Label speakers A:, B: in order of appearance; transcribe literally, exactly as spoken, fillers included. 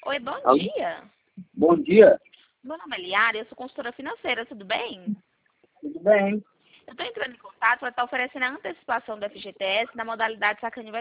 A: Oi, bom
B: Alô?
A: dia.
B: Bom dia.
A: Meu nome é Liara, eu sou consultora financeira, tudo bem?
B: Tudo bem?
A: Eu estou entrando em contato para estar oferecendo a antecipação do F G T S na modalidade saque aniversário.